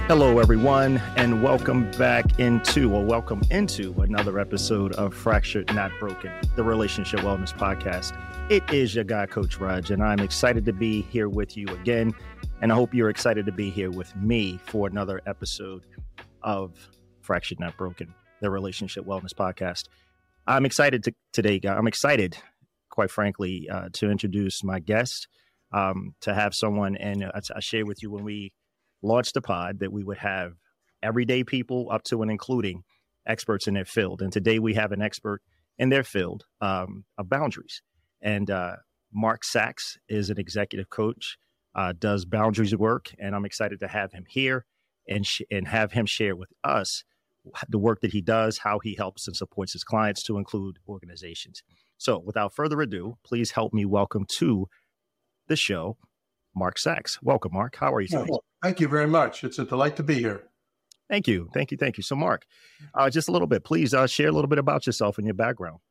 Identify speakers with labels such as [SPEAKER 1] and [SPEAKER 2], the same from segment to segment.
[SPEAKER 1] Hello, everyone, and welcome into another episode of Fractured Not Broken, the Relationship Wellness Podcast. It is your guy, Coach Raj, and I'm excited to be here with you again. And I hope you're excited to be here with me for another episode of Fractured Not Broken, the Relationship Wellness Podcast. I'm excited today, guys. I'm excited, quite frankly, to introduce my guest, to have someone, and I shared with you when we launched the pod that we would have everyday people up to and including experts in their field. And today we have an expert in their field of boundaries. And Mark Sachs is an executive coach, does boundaries work. And I'm excited to have him here and have him share with us the work that he does, how he helps and supports his clients to include organizations. So without further ado, please help me welcome to the show, Mark Sachs. Welcome, Mark. How are you today?
[SPEAKER 2] Thank you very much. It's a delight to be here.
[SPEAKER 1] Thank you. So, Mark, just a little bit, please share a little bit about yourself and your background.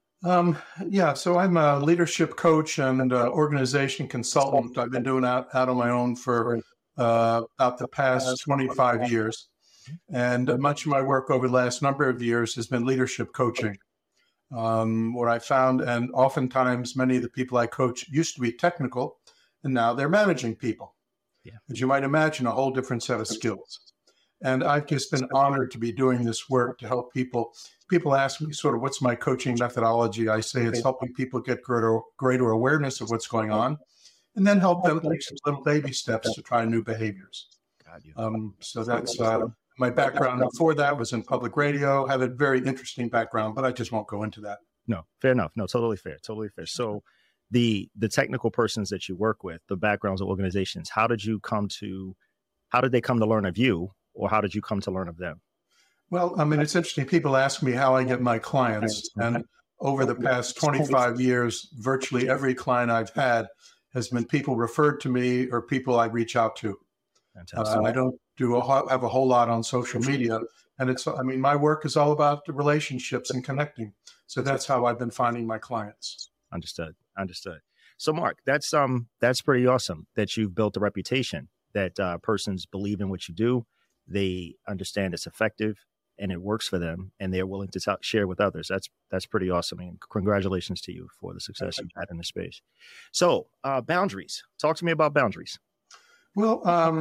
[SPEAKER 2] So I'm a leadership coach and organization consultant. I've been doing that out on my own for about the past 25 years. And much of my work over the last number of years has been leadership coaching. What I found, and oftentimes many of the people I coach used to be technical, and now they're managing people. Yeah. As you might imagine, a whole different set of skills. And I've just been honored to be doing this work to help people. People ask me sort of what's my coaching methodology. I say it's helping people get greater awareness of what's going on, and then help them take some little baby steps to try new behaviors. So that's my background. Before that was in public radio. I have a very interesting background, but I just won't go into that.
[SPEAKER 1] No, fair enough. No, totally fair. So the technical persons that you work with, the backgrounds of organizations, how did they come to learn of you, or how did you come to learn of them?
[SPEAKER 2] Well, I mean, it's interesting. People ask me how I get my clients. And over the past 25 years, virtually every client I've had has been people referred to me or people I reach out to. I don't have a whole lot on social media. And my work is all about the relationships and connecting. So that's how I've been finding my clients.
[SPEAKER 1] Understood. So, Mark, that's pretty awesome that you've built a reputation that persons believe in what you do. They understand it's effective and it works for them, and they're willing to share with others. That's pretty awesome. And congratulations to you for the success you've had in this space. So, boundaries. Talk to me about boundaries.
[SPEAKER 2] Well,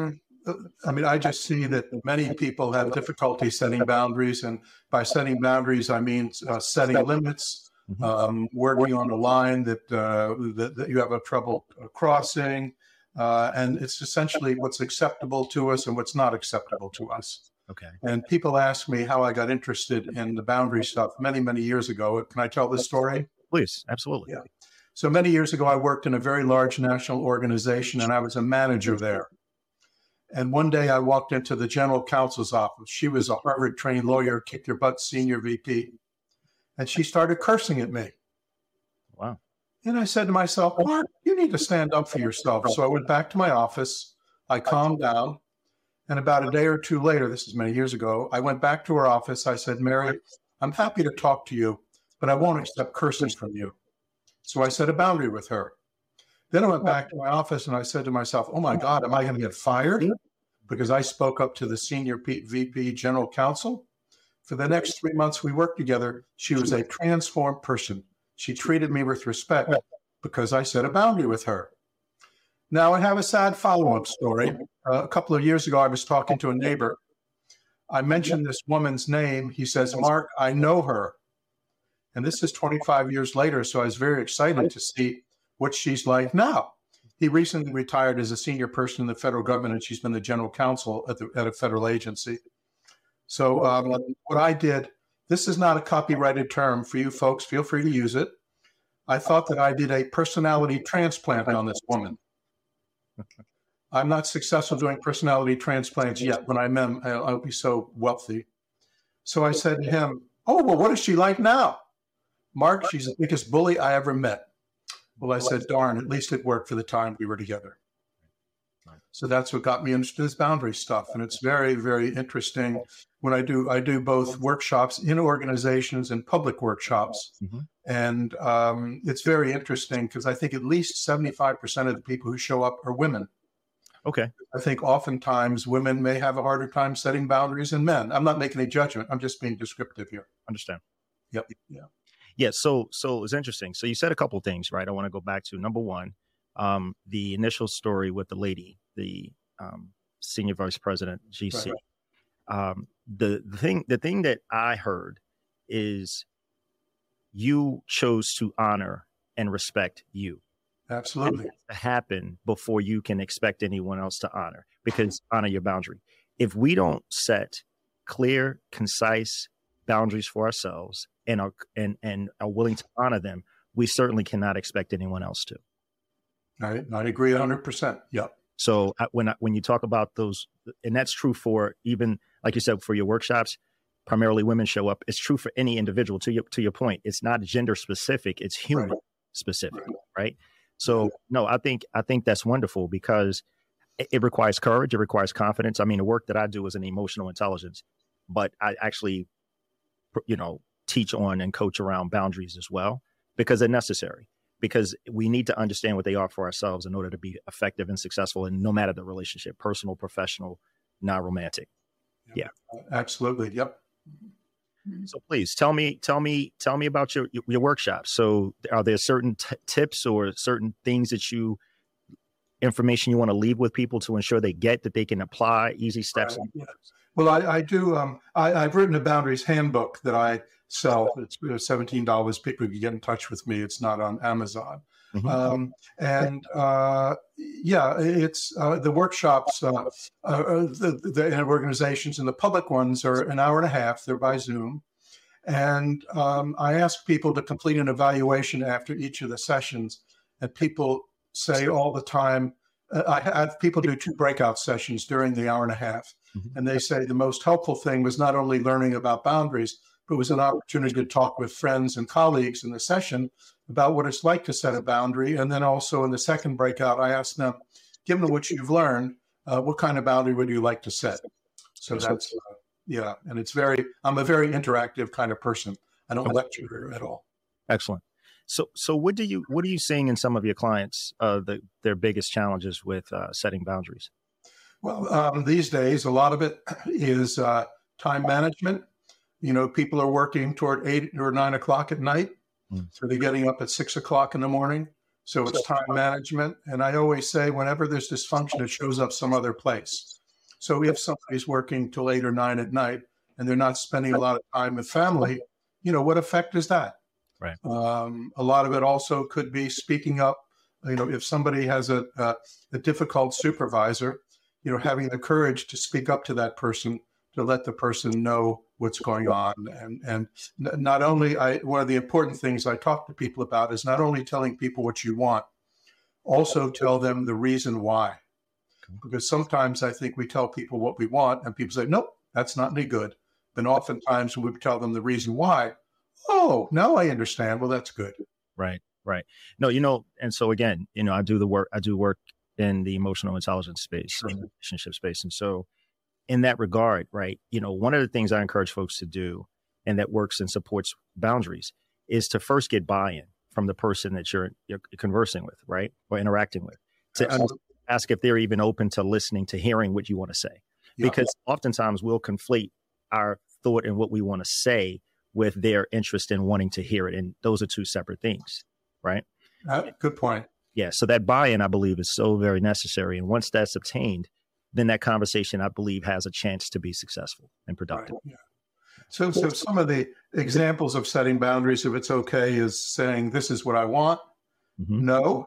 [SPEAKER 2] I just see that many people have difficulty setting boundaries, and by setting boundaries, I mean setting limits. Working on a line that you have a trouble crossing, and it's essentially what's acceptable to us and what's not acceptable to us.
[SPEAKER 1] Okay.
[SPEAKER 2] And people ask me how I got interested in the boundary stuff many, many years ago. Can I tell this story?
[SPEAKER 1] Please, absolutely.
[SPEAKER 2] Yeah. So many years ago, I worked in a very large national organization, and I was a manager there. And one day I walked into the general counsel's office. She was a Harvard-trained lawyer, kicked your butt senior VP. And she started cursing at me.
[SPEAKER 1] Wow.
[SPEAKER 2] And I said to myself, Mark, you need to stand up for yourself. So I went back to my office. I calmed down. And about a day or two later, this is many years ago, I went back to her office. I said, Mary, I'm happy to talk to you, but I won't accept cursing from you. So I set a boundary with her. Then I went back to my office and I said to myself, oh my God, am I going to get fired? Because I spoke up to the senior VP general counsel. For the next 3 months we worked together, she was a transformed person. She treated me with respect because I set a boundary with her. Now, I have a sad follow-up story. A couple of years ago, I was talking to a neighbor. I mentioned this woman's name. He says, Mark, I know her. And this is 25 years later, so I was very excited to see what she's like now. He recently retired as a senior person in the federal government, and she's been the general counsel at a federal agency. So what I did, this is not a copyrighted term for you folks. Feel free to use it. I thought that I did a personality transplant on this woman. I'm not successful doing personality transplants yet. When I'm in, I'll be so wealthy. So I said to him, oh, well, what is she like now? Mark, she's the biggest bully I ever met. Well, I said, darn, at least it worked for the time we were together. So that's what got me into this boundary stuff. And it's very, very interesting. When I do both workshops in organizations and public workshops. Mm-hmm. And it's very interesting because I think at least 75% of the people who show up are women.
[SPEAKER 1] Okay.
[SPEAKER 2] I think oftentimes women may have a harder time setting boundaries than men. I'm not making a judgment. I'm just being descriptive here.
[SPEAKER 1] Understand.
[SPEAKER 2] Yep. Yeah.
[SPEAKER 1] Yeah. So it's interesting. So you said a couple of things, right? I want to go back to number one, the initial story with the lady, the senior vice president, GC. Right. The thing that I heard is you chose to honor and respect you.
[SPEAKER 2] Absolutely.
[SPEAKER 1] To happen before you can expect anyone else to honor your boundary. If we don't set clear, concise boundaries for ourselves and are willing to honor them, we certainly cannot expect anyone else to.
[SPEAKER 2] I agree 100%. Yep.
[SPEAKER 1] So when you talk about those, and that's true for even, like you said, for your workshops, primarily women show up. It's true for any individual. To your point, it's not gender specific; it's human specific, right? So no, I think that's wonderful because it requires courage. It requires confidence. I mean, the work that I do is in emotional intelligence, but I actually, teach on and coach around boundaries as well because they're necessary. Because we need to understand what they are for ourselves in order to be effective and successful, and no matter the relationship, personal, professional, non-romantic. Yeah,
[SPEAKER 2] absolutely. Yep.
[SPEAKER 1] So please tell me about your workshops. So are there certain tips or certain things information you want to leave with people to ensure they get that they can apply easy steps?
[SPEAKER 2] Right. Yeah. Well, I do. I've written a boundaries handbook that I sell. It's $17. People can get in touch with me. It's not on Amazon. Mm-hmm. It's the workshops, the organizations and the public ones are an hour and a half. They're by Zoom. And I ask people to complete an evaluation after each of the sessions. And people say all the time, I have people do 2 breakout sessions during the hour and a half. Mm-hmm. And they say the most helpful thing was not only learning about boundaries, but was an opportunity to talk with friends and colleagues in the session about what it's like to set a boundary. And then also in the second breakout, I asked them, given what you've learned, what kind of boundary would you like to set? So that's, and I'm a very interactive kind of person. I don't lecture at all.
[SPEAKER 1] Excellent. So what are you seeing in some of your clients, their biggest challenges with setting boundaries?
[SPEAKER 2] Well, these days, a lot of it is time management. People are working toward 8 or 9 o'clock at night. So they're getting up at 6 o'clock in the morning. So it's time management. And I always say, whenever there's dysfunction, it shows up some other place. So if somebody's working till 8 or 9 at night and they're not spending a lot of time with family, what effect is that?
[SPEAKER 1] Right.
[SPEAKER 2] A lot of it also could be speaking up. If somebody has a difficult supervisor, having the courage to speak up to that person, to let the person know what's going on. And not only, one of the important things I talk to people about is not only telling people what you want, also tell them the reason why. Because sometimes I think we tell people what we want and people say, nope, that's not any good. Then oftentimes when we tell them the reason why, oh, now I understand. Well, that's good.
[SPEAKER 1] Right. No, and so again, I do work in the emotional intelligence space, in the relationship space. And so in that regard, right, one of the things I encourage folks to do, and that works and supports boundaries, is to first get buy-in from the person that you're conversing with, right, or interacting with, to ask if they're even open to listening, to hearing what you want to say. Because oftentimes we'll conflate our thought and what we want to say with their interest in wanting to hear it. And those are 2 separate things, right?
[SPEAKER 2] Good point.
[SPEAKER 1] Yeah. So that buy-in, I believe, is so very necessary. And once that's obtained, then that conversation, I believe, has a chance to be successful and productive. Right.
[SPEAKER 2] Yeah. So some of the examples of setting boundaries, if it's okay, is saying, this is what I want. Mm-hmm. No.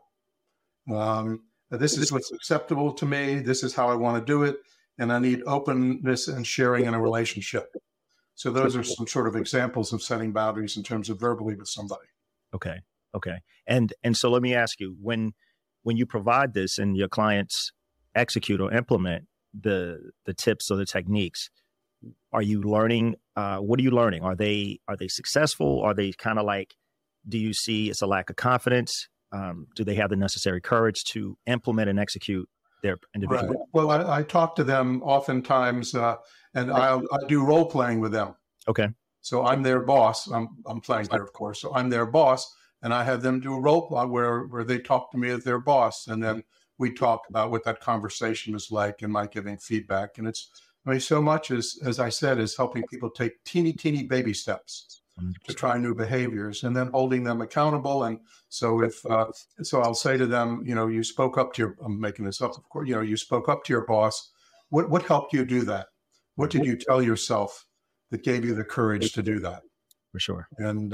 [SPEAKER 2] This is what's acceptable to me. This is how I want to do it. And I need openness and sharing in a relationship. So those are some sort of examples of setting boundaries in terms of verbally with somebody.
[SPEAKER 1] Okay. And so let me ask you, when you provide this and your clients execute or implement the tips or the techniques, are you learning? What are you learning? Are they successful? Are they kind of like, do you see it's a lack of confidence? Do they have the necessary courage to implement and execute their individual?
[SPEAKER 2] Right. Well, I talk to them oftentimes, and I do role playing with them.
[SPEAKER 1] Okay.
[SPEAKER 2] So I'm their boss. I'm playing there, of course. So I'm their boss, and I have them do a role play where they talk to me as their boss, and then we talk about what that conversation is like and my giving feedback. And it's, I mean, so much as I said, is helping people take teeny baby steps to try new behaviors and then holding them accountable. And so so I'll say to them, you spoke up to I'm making this up, of course, you spoke up to your boss. What helped you do that? What did you tell yourself that gave you the courage to do that?
[SPEAKER 1] For sure.
[SPEAKER 2] And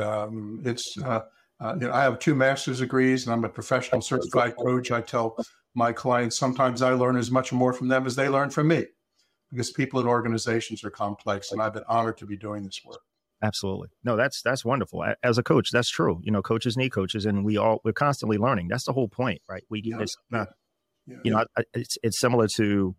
[SPEAKER 2] I have 2 master's degrees and I'm a professional certified coach. I tell my clients, sometimes I learn as much more from them as they learn from me, because people in organizations are complex, and I've been honored to be doing this work.
[SPEAKER 1] Absolutely. No, that's wonderful. As a coach, that's true. Coaches need coaches, and we're constantly learning. That's the whole point, right? It's similar to,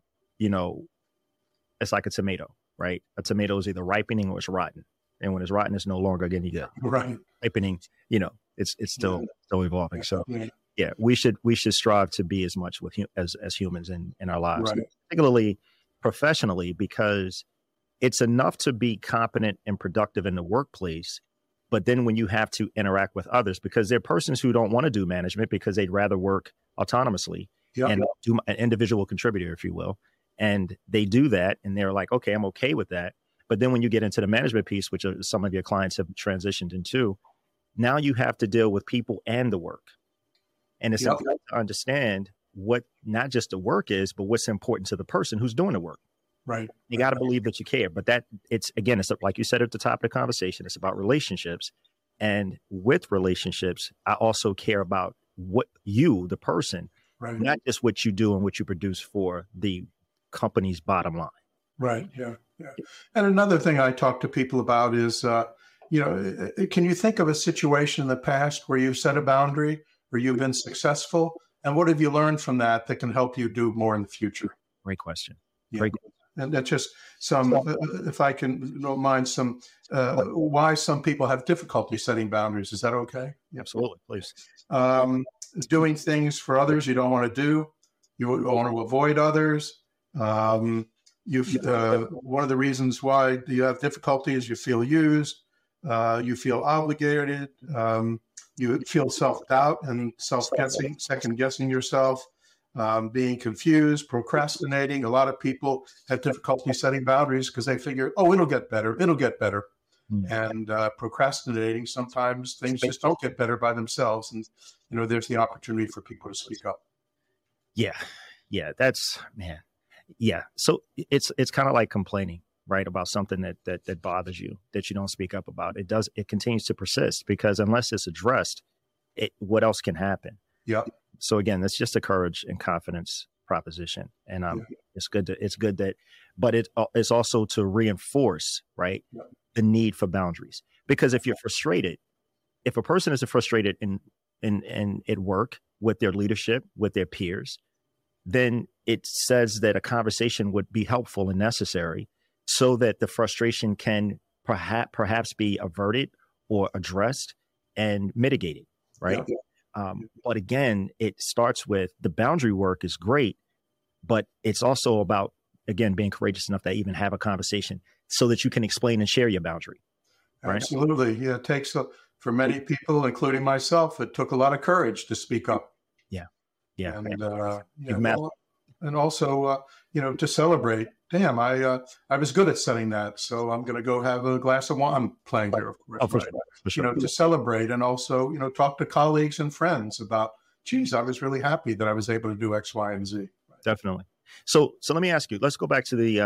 [SPEAKER 1] it's like a tomato, right? A tomato is either ripening or it's rotten. And when it's rotten, it's no longer any good.
[SPEAKER 2] Right.
[SPEAKER 1] Ripening, it's still evolving. So we should strive to be as much as humans in our lives, right. Particularly professionally, because it's enough to be competent and productive in the workplace. But then when you have to interact with others, because there are persons who don't want to do management because they'd rather work autonomously and do an individual contributor, if you will. And they do that and they're like, okay, I'm okay with that. But then when you get into the management piece, which some of your clients have transitioned into, now you have to deal with people and the work. And it's important to understand what not just the work is, but what's important to the person who's doing the work.
[SPEAKER 2] Right.
[SPEAKER 1] You got to believe that you care. But it's like you said at the top of the conversation, it's about relationships. And with relationships, I also care about what you, the person, not just what you do and what you produce for the company's bottom line.
[SPEAKER 2] Right. Yeah. And another thing I talk to people about is, can you think of a situation in the past where you've set a boundary or you've been successful? And what have you learned from that can help you do more in the future?
[SPEAKER 1] Great question.
[SPEAKER 2] Yeah. Great. And that's just some, if I don't mind, why some people have difficulty setting boundaries. Is that okay?
[SPEAKER 1] Absolutely. Please.
[SPEAKER 2] Doing things for others you don't want to do. You want to avoid others. One of the reasons why you have difficulty is you feel used, you feel obligated, you feel self-doubt and second-guessing yourself, being confused, procrastinating. A lot of people have difficulty setting boundaries because they figure, it'll get better. And procrastinating, sometimes things just don't get better by themselves. And, there's the opportunity for people to speak up.
[SPEAKER 1] Yeah. That's, man. Yeah. So it's kind of like complaining, right? About something that bothers you, that you don't speak up about. It continues to persist because unless it's addressed, what else can happen?
[SPEAKER 2] Yeah.
[SPEAKER 1] So again, that's just a courage and confidence proposition. And it's good that, but it's also to reinforce, right? Yeah. The need for boundaries, because if you're frustrated, if a person is frustrated in at work with their leadership, with their peers, then it says that a conversation would be helpful and necessary so that the frustration can perhaps be averted or addressed and mitigated, right? Yeah. But again, it starts with the boundary work is great, but it's also about, again, being courageous enough to even have a conversation so that you can explain and share your boundary. Right?
[SPEAKER 2] Absolutely. Yeah, it takes, for many people, including myself, it took a lot of courage to speak up.
[SPEAKER 1] Yeah.
[SPEAKER 2] And also, to celebrate. Damn, I was good at setting that, so I'm going to go have a glass of wine. I'm playing here, of course.
[SPEAKER 1] For sure.
[SPEAKER 2] To celebrate, and also, talk to colleagues and friends about, geez, I was really happy that I was able to do X, Y, and Z. Right?
[SPEAKER 1] Definitely. So let me ask you. Let's go back to the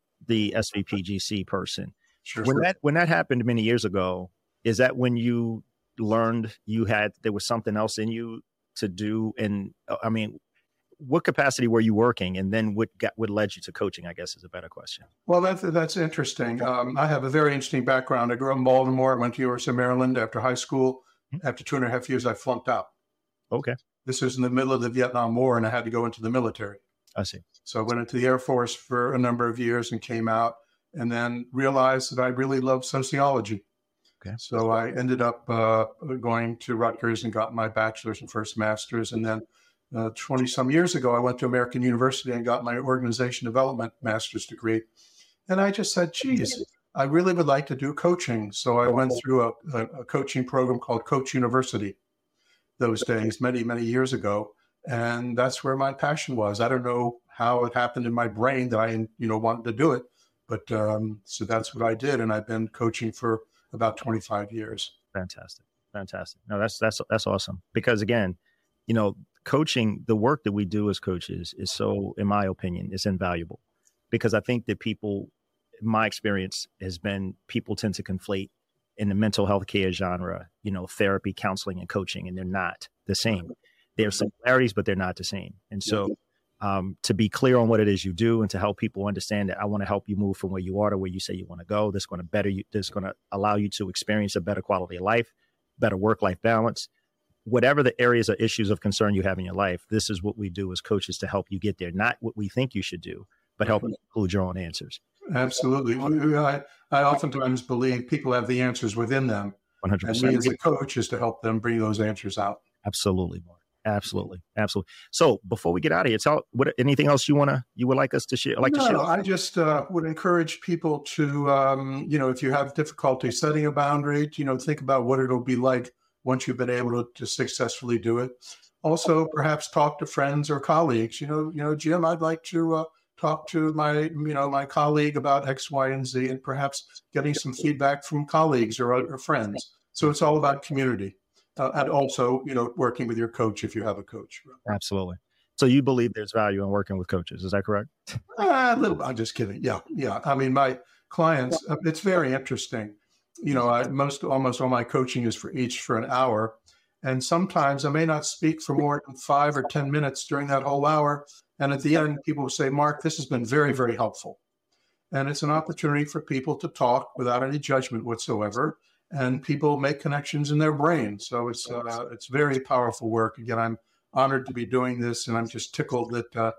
[SPEAKER 1] SVPGC person.
[SPEAKER 2] Sure.
[SPEAKER 1] When that happened many years ago, is that when you learned there was something else in you to do? And I mean, what capacity were you working? And then what led you to coaching, I guess, is a better question.
[SPEAKER 2] Well, that's interesting. I have a very interesting background. I grew up in Baltimore. I went to University of Maryland after high school. Mm-hmm. After 2.5 years, I flunked out.
[SPEAKER 1] Okay.
[SPEAKER 2] This was in the middle of the Vietnam War, and I had to go into the military.
[SPEAKER 1] I see.
[SPEAKER 2] So I went into the Air Force for a number of years and came out, and then realized that I really loved sociology.
[SPEAKER 1] Okay.
[SPEAKER 2] So I ended up going to Rutgers and got my bachelor's and first master's. And then 20 some years ago, I went to American University and got my organization development master's degree. And I just said, geez, I really would like to do coaching. So I went through a coaching program called Coach University those days, many, many years ago. And that's where my passion was. I don't know how it happened in my brain that I, wanted to do it. But so that's what I did. And I've been coaching for about 25 years.
[SPEAKER 1] Fantastic. No, that's awesome. Because again, coaching, the work that we do as coaches is so, in my opinion, is invaluable. Because I think that people, my experience has been, people tend to conflate in the mental health care genre, therapy, counseling, and coaching, and they're not the same. There are similarities, but they're not the same. And so to be clear on what it is you do and to help people understand that I want to help you move from where you are to where you say you want to go, that's going to better you, that's going to allow you to experience a better quality of life, better work-life balance, whatever the areas or issues of concern you have in your life. This is what we do as coaches to help you get there, not what we think you should do, but help you include your own answers.
[SPEAKER 2] Absolutely. I oftentimes believe people have the answers within them.
[SPEAKER 1] 100%.
[SPEAKER 2] And me as a coach is to help them bring those answers out.
[SPEAKER 1] Absolutely, Mark. Absolutely. So before we get out of here, anything else you would like us to share?
[SPEAKER 2] I just would encourage people to, if you have difficulty setting a boundary, think about what it'll be like once you've been able to successfully do it. Also, perhaps talk to friends or colleagues. Jim, I'd like to talk to my colleague about X, Y, and Z, and perhaps getting some feedback from colleagues or other friends. So it's all about community. And also, working with your coach if you have a coach.
[SPEAKER 1] Absolutely. So you believe there's value in working with coaches. Is that correct?
[SPEAKER 2] A little. I'm just kidding. Yeah. I mean, my clients, it's very interesting. Almost all my coaching is for an hour. And sometimes I may not speak for more than 5 or 10 minutes during that whole hour. And at the end, people will say, Mark, this has been very, very helpful. And it's an opportunity for people to talk without any judgment whatsoever. And people make connections in their brain. So it's very powerful work. Again, I'm honored to be doing this, and I'm just tickled that.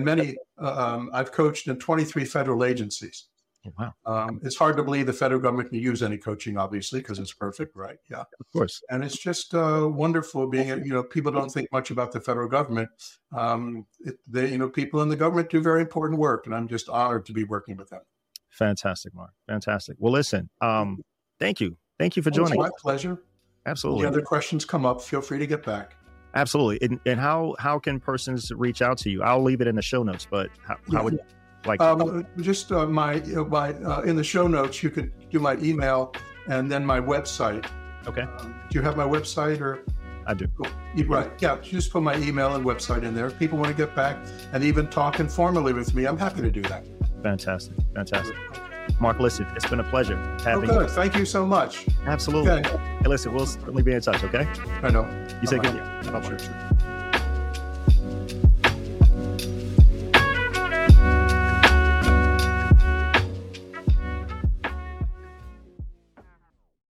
[SPEAKER 2] I've coached in 23 federal agencies.
[SPEAKER 1] Oh, wow.
[SPEAKER 2] It's hard to believe the federal government can use any coaching, obviously, because it's perfect, right? Yeah,
[SPEAKER 1] of course.
[SPEAKER 2] And it's just wonderful being. People don't think much about the federal government. People in the government do very important work, and I'm just honored to be working with them.
[SPEAKER 1] Fantastic, Mark. Fantastic. Well, listen. Thank you. Thank you for joining.
[SPEAKER 2] It's my pleasure.
[SPEAKER 1] Absolutely.
[SPEAKER 2] If other questions come up, feel free to get back.
[SPEAKER 1] Absolutely. And how can persons reach out to you? I'll leave it in the show notes, but how would you like?
[SPEAKER 2] Just my in the show notes, you could do my email and then my website.
[SPEAKER 1] Okay.
[SPEAKER 2] Do you have my website or?
[SPEAKER 1] I do.
[SPEAKER 2] Right. Yeah. Just put my email and website in there. If people want to get back and even talk informally with me, I'm happy to do that.
[SPEAKER 1] Fantastic. Mark, listen, it's been a pleasure having you.
[SPEAKER 2] Thank you so much.
[SPEAKER 1] Absolutely.
[SPEAKER 2] Okay.
[SPEAKER 1] Hey, listen, we'll certainly be in touch, okay?
[SPEAKER 2] I know.
[SPEAKER 1] You say good. Bye-bye.
[SPEAKER 2] Sure.